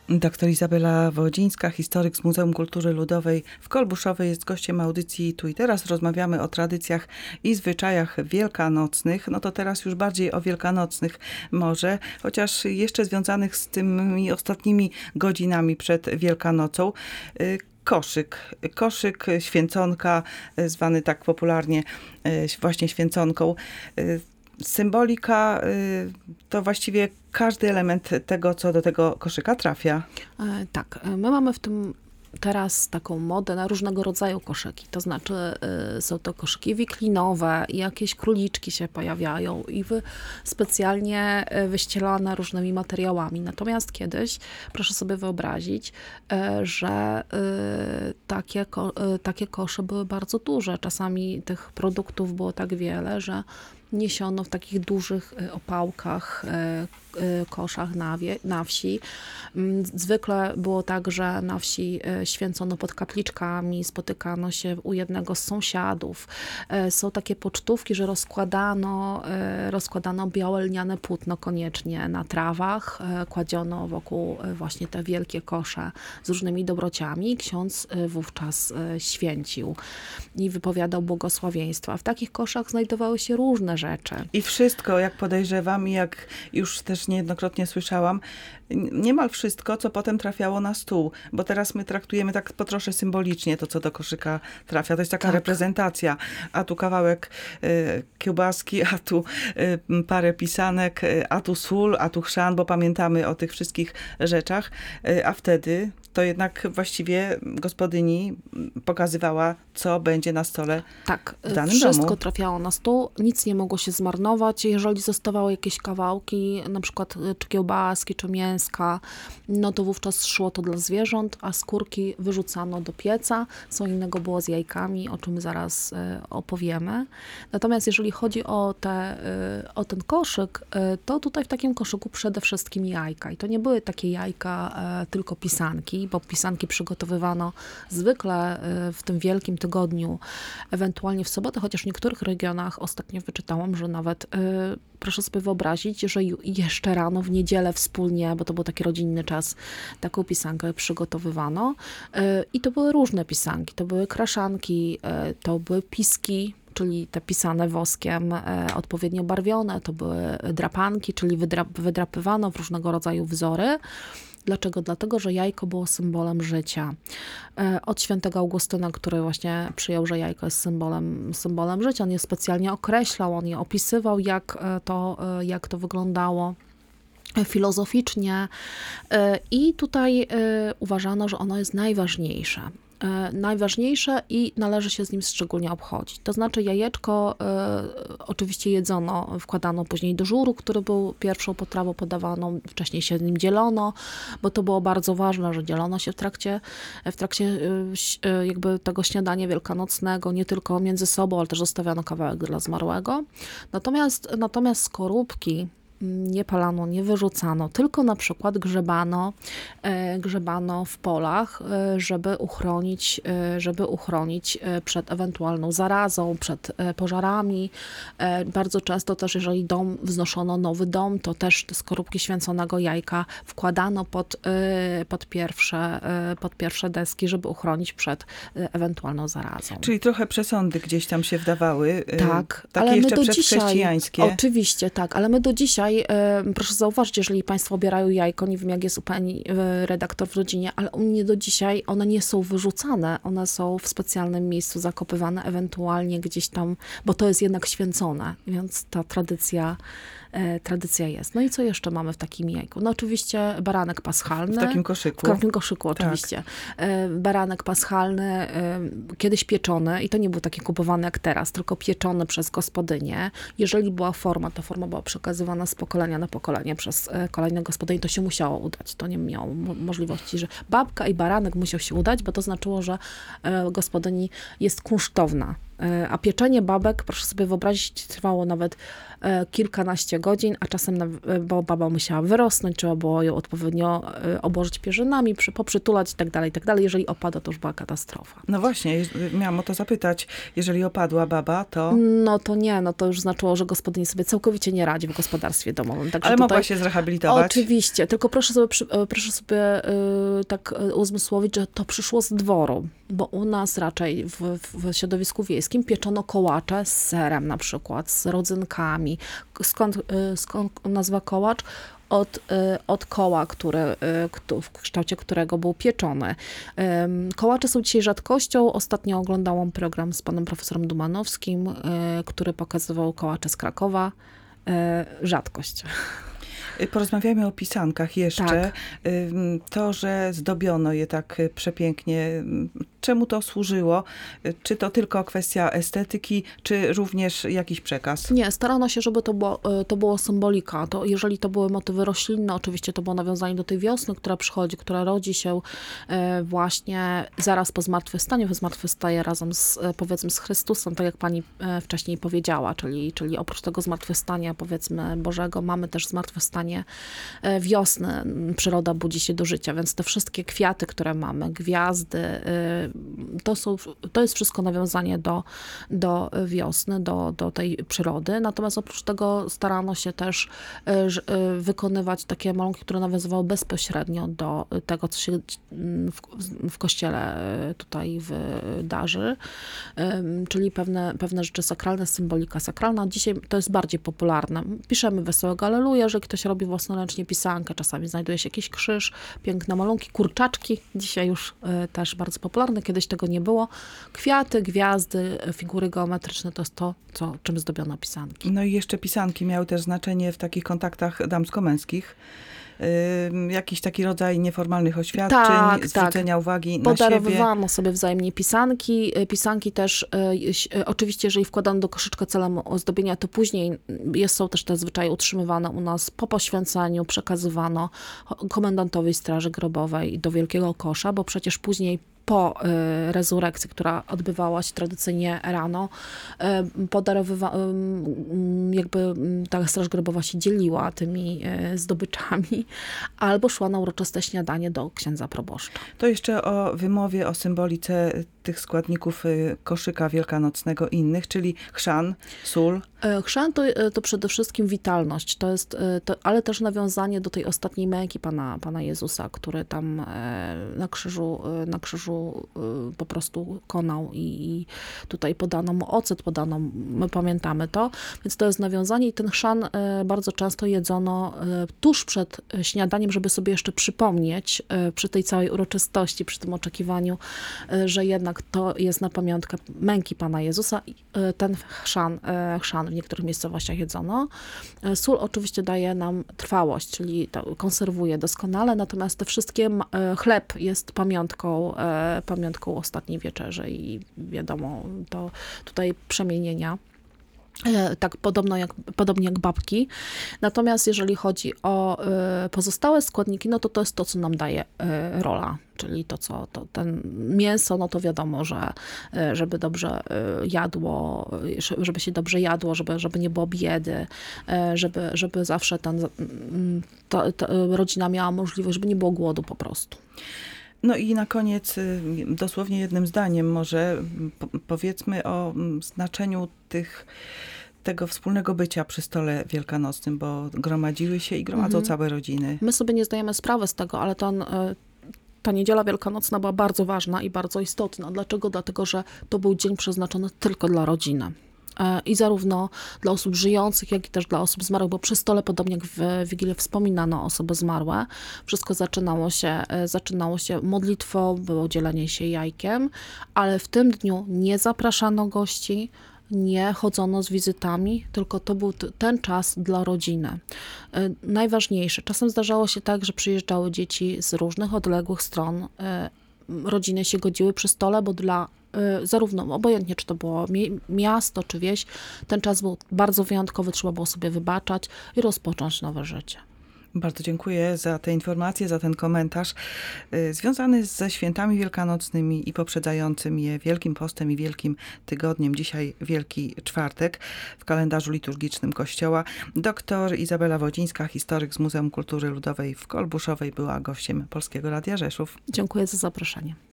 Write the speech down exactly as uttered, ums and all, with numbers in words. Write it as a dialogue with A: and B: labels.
A: Doktor Izabela Wodzińska, historyk z Muzeum Kultury Ludowej w Kolbuszowej, jest gościem audycji Tu i Teraz. Rozmawiamy o tradycjach i zwyczajach wielkanocnych. No to teraz już bardziej o wielkanocnych może, chociaż jeszcze związanych z tymi ostatnimi godzinami przed Wielkanocą. Koszyk. Koszyk, święconka, zwany tak popularnie właśnie święconką. Symbolika to właściwie każdy element tego, co do tego koszyka trafia.
B: E, tak, my mamy w tym teraz taką modę na różnego rodzaju koszyki. To znaczy y, są to koszyki wiklinowe, jakieś króliczki się pojawiają i wy, specjalnie wyścielane różnymi materiałami. Natomiast kiedyś, proszę sobie wyobrazić, y, że y, takie, ko, y, takie kosze były bardzo duże. Czasami tych produktów było tak wiele, że niesiono w takich dużych opałkach, koszach na, wie, na wsi. Zwykle było tak, że na wsi święcono pod kapliczkami, spotykano się u jednego z sąsiadów. Są takie pocztówki, że rozkładano, rozkładano białe lniane płótno koniecznie na trawach, kładziono wokół właśnie te wielkie kosze z różnymi dobrociami. Ksiądz wówczas święcił i wypowiadał błogosławieństwa. W takich koszach znajdowały się różne rzeczy.
A: I wszystko, jak podejrzewam i jak już też niejednokrotnie słyszałam, niemal wszystko, co potem trafiało na stół, bo teraz my traktujemy tak po trosze symbolicznie to, co do koszyka trafia. To jest taka tak. reprezentacja, a tu kawałek y, kiełbaski, a tu y, parę pisanek, y, a tu sól, a tu chrzan, bo pamiętamy o tych wszystkich rzeczach, y, a wtedy to jednak właściwie gospodyni pokazywała, co będzie na stole
B: tak,
A: w danym
B: wszystko
A: domu.
B: trafiało na stół, nic nie mogło się zmarnować. Jeżeli zostawały jakieś kawałki, na przykład czy kiełbaski, czy mięska, no to wówczas szło to dla zwierząt, a skórki wyrzucano do pieca. Co innego było z jajkami, o czym zaraz opowiemy. Natomiast jeżeli chodzi o, te, o ten koszyk, to tutaj w takim koszyku przede wszystkim jajka. I to nie były takie jajka, tylko pisanki, bo pisanki przygotowywano zwykle w tym wielkim tygodniu, ewentualnie w sobotę, chociaż w niektórych regionach ostatnio wyczytałam, że nawet proszę sobie wyobrazić, że jeszcze rano w niedzielę wspólnie, bo to był taki rodzinny czas, taką pisankę przygotowywano. I to były różne pisanki. To były kraszanki, to były piski, czyli te pisane woskiem, odpowiednio barwione. To były drapanki, czyli wydrap- wydrapywano w różnego rodzaju wzory. Dlaczego? Dlatego, że jajko było symbolem życia. Od świętego Augustyna, który właśnie przyjął, że jajko jest symbolem, symbolem życia, on je specjalnie określał, on je opisywał, jak to, jak to wyglądało filozoficznie. I tutaj uważano, że ono jest najważniejsze. najważniejsze i należy się z nim szczególnie obchodzić. To znaczy jajeczko y, oczywiście jedzono, wkładano później do żuru, który był pierwszą potrawą podawaną, wcześniej się nim dzielono, bo to było bardzo ważne, że dzielono się w trakcie, w trakcie y, y, jakby tego śniadania wielkanocnego, nie tylko między sobą, ale też zostawiano kawałek dla zmarłego. Natomiast, natomiast skorupki nie palano, nie wyrzucano, tylko na przykład grzebano, grzebano w polach, żeby uchronić, żeby uchronić przed ewentualną zarazą, przed pożarami. Bardzo często też, jeżeli dom wznoszono nowy dom, to też te skorupki święconego jajka wkładano pod, pod, pierwsze, pod pierwsze deski, żeby uchronić przed ewentualną zarazą.
A: Czyli trochę przesądy gdzieś tam się wdawały.
B: Tak,
A: takie
B: ale
A: jeszcze
B: my do dzisiaj,
A: przedchrześcijańskie.
B: Oczywiście, tak, ale my do dzisiaj proszę zauważyć, jeżeli państwo obierają jajko, nie wiem jak jest u pani redaktor w rodzinie, ale u mnie do dzisiaj one nie są wyrzucane, one są w specjalnym miejscu zakopywane, ewentualnie gdzieś tam, bo to jest jednak święcone, więc ta tradycja tradycja jest. No i co jeszcze mamy w takim jajku? No oczywiście baranek paschalny.
A: W takim koszyku.
B: W takim koszyku, oczywiście. Tak. Baranek paschalny, kiedyś pieczony i to nie był taki kupowany jak teraz, tylko pieczony przez gospodynię. Jeżeli była forma, to forma była przekazywana z pokolenia na pokolenie przez kolejne gospodynie, to się musiało udać. To nie miało możliwości, że babka i baranek musiał się udać, bo to znaczyło, że gospodyni jest kunsztowna. A pieczenie babek, proszę sobie wyobrazić, trwało nawet kilkanaście godzin, a czasem, bo baba musiała wyrosnąć, trzeba było ją odpowiednio obłożyć pierzynami, poprzytulać i tak dalej, i tak dalej. Jeżeli opada, to już była katastrofa.
A: No właśnie, miałam o to zapytać. Jeżeli opadła baba, to...
B: No to nie, no to już znaczyło, że gospodyni sobie całkowicie nie radzi w gospodarstwie domowym. Także
A: Ale
B: tutaj...
A: mogła się zrehabilitować?
B: Oczywiście, tylko proszę sobie, proszę sobie yy, tak uzmysłowić, że to przyszło z dworu, bo u nas raczej w, w środowisku wiejskim pieczono kołacze z serem na przykład, z rodzynkami. Skąd, skąd nazwa kołacz? Od, od koła, który, w kształcie którego był pieczony. Kołacze są dzisiaj rzadkością. Ostatnio oglądałam program z panem profesorem Dumanowskim, który pokazywał kołacze z Krakowa. Rzadkość.
A: Porozmawiajmy o pisankach jeszcze.
B: Tak.
A: To, że zdobiono je tak przepięknie, czemu to służyło? Czy to tylko kwestia estetyki, czy również jakiś przekaz?
B: Nie, starano się, żeby to było, to było symbolika. To, jeżeli to były motywy roślinne, oczywiście to było nawiązanie do tej wiosny, która przychodzi, która rodzi się właśnie zaraz po zmartwychwstaniu. Zmartwychwstaje razem z, powiedzmy, z Chrystusem, tak jak pani wcześniej powiedziała, czyli, czyli oprócz tego zmartwychwstania, powiedzmy, Bożego, mamy też zmartwychwstanie wiosny. Przyroda budzi się do życia, więc te wszystkie kwiaty, które mamy, gwiazdy, to, są, to jest wszystko nawiązanie do, do wiosny, do, do tej przyrody. Natomiast oprócz tego starano się też wykonywać takie malunki, które nawiązywały bezpośrednio do tego, co się w, w kościele tutaj wydarzy, czyli pewne, pewne rzeczy sakralne, symbolika sakralna. Dzisiaj to jest bardziej popularne. Piszemy Wesołego Alleluja, jeżeli ktoś robi własnoręcznie pisankę, czasami znajduje się jakiś krzyż, piękne malunki, kurczaczki, dzisiaj już też bardzo popularne, kiedyś tego nie było. Kwiaty, gwiazdy, figury geometryczne to jest to, co, czym zdobiono pisanki.
A: No i jeszcze pisanki miały też znaczenie w takich kontaktach damsko-męskich. Yy, jakiś taki rodzaj nieformalnych oświadczeń,
B: tak,
A: zwrócenia
B: tak.
A: uwagi na siebie.
B: Podarowywano sobie wzajemnie pisanki. Pisanki też, y, y, oczywiście, jeżeli wkładano do koszyczka celem ozdobienia, to później jest, są też te zwyczaje utrzymywane u nas po poświęceniu, przekazywano komendantowi Straży Grobowej do Wielkiego Kosza, bo przecież później po y, rezurekcji, która odbywała się tradycyjnie rano, y, podarowywa, y, jakby ta Straż Grobowa się dzieliła tymi y, zdobyczami, albo szła na uroczyste śniadanie do księdza proboszcza.
A: To jeszcze o wymowie, o symbolice tych składników koszyka wielkanocnego i innych, czyli chrzan, sól.
B: Chrzan to, to przede wszystkim witalność, to jest, to, ale też nawiązanie do tej ostatniej męki Pana, Pana Jezusa, który tam na krzyżu, na krzyżu po prostu konał i tutaj podano mu ocet, podano, my pamiętamy to, więc to jest nawiązanie i ten chrzan bardzo często jedzono tuż przed śniadaniem, żeby sobie jeszcze przypomnieć przy tej całej uroczystości, przy tym oczekiwaniu, że jednak to jest na pamiątkę męki Pana Jezusa. Ten chrzan, chrzan w niektórych miejscowościach jedzono. Sól oczywiście daje nam trwałość, czyli to konserwuje doskonale, natomiast te wszystkie, chleb jest pamiątką, pamiątką ostatniej wieczerzy i wiadomo, to tutaj przemienienia. Tak podobno jak, podobnie jak babki. Natomiast jeżeli chodzi o y, pozostałe składniki, no to to jest to, co nam daje y, rola. Czyli to, co to, ten mięso, no to wiadomo, że y, żeby dobrze y, jadło, y, żeby się dobrze jadło, żeby, żeby nie było biedy, y, żeby, żeby zawsze ten, y, ta, ta rodzina miała możliwość, żeby nie było głodu po prostu.
A: No i na koniec dosłownie jednym zdaniem może powiedzmy o znaczeniu tych, tego wspólnego bycia przy stole wielkanocnym, bo gromadziły się i gromadzą mhm. całe rodziny.
B: My sobie nie zdajemy sprawy z tego, ale ten, ta niedziela wielkanocna była bardzo ważna i bardzo istotna. Dlaczego? Dlatego, że to był dzień przeznaczony tylko dla rodziny. I zarówno dla osób żyjących, jak i też dla osób zmarłych, bo przy stole, podobnie jak w Wigilię, wspominano osoby zmarłe. Wszystko zaczynało się, zaczynało się modlitwą, było dzielenie się jajkiem, ale w tym dniu nie zapraszano gości, nie chodzono z wizytami, tylko to był ten czas dla rodziny. Najważniejsze. Czasem zdarzało się tak, że przyjeżdżały dzieci z różnych odległych stron. Rodziny się godziły przy stole, bo dla zarówno, obojętnie czy to było miasto, czy wieś, ten czas był bardzo wyjątkowy, trzeba było sobie wybaczać i rozpocząć nowe życie.
A: Bardzo dziękuję za te informacje, za ten komentarz y, związany ze świętami wielkanocnymi i poprzedzającym je Wielkim Postem i Wielkim Tygodniem. Dzisiaj Wielki Czwartek w kalendarzu liturgicznym Kościoła. Doktor Izabela Wodzińska, historyk z Muzeum Kultury Ludowej w Kolbuszowej, była gościem Polskiego Radia Rzeszów.
B: Dziękuję za zaproszenie.